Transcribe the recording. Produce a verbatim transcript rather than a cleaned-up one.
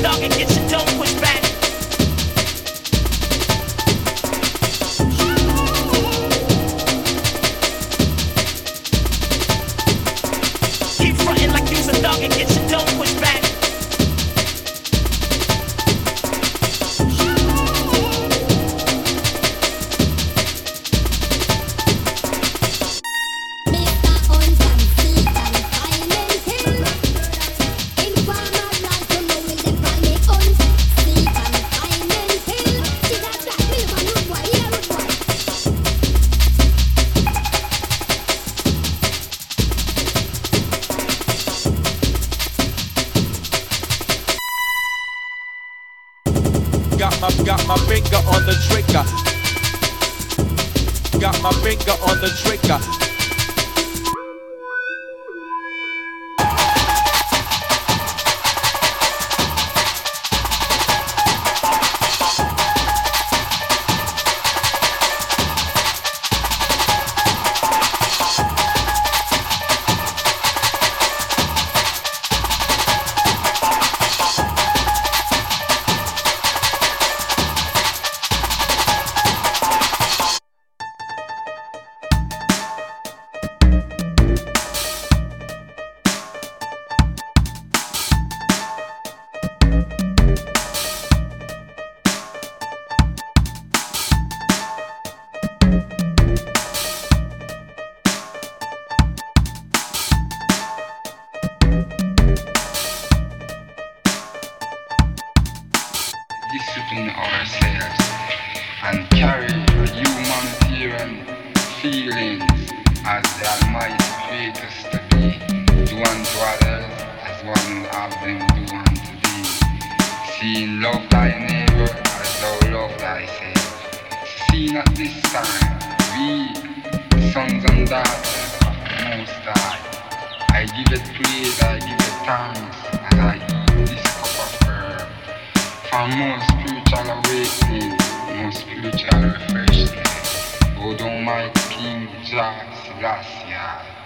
dog and get your dough pushed back. Keep frontin' like you's a dog and get your dough pushed back. Got my, got my finger on the trigger. Got my finger on the trigger. Discipline ourselves and carry humanity and feelings as the Almighty created us to be. Do unto others as one who have them do unto thee. Seeing love thy neighbor as thou love thyself. Seeing at this time, we, the sons and daughters of the Most High, I give it praise, I give it thanks as I eat this cup of herb. For more spiritual awakening, more spiritual refreshment. O thou mighty King Jah Selassie.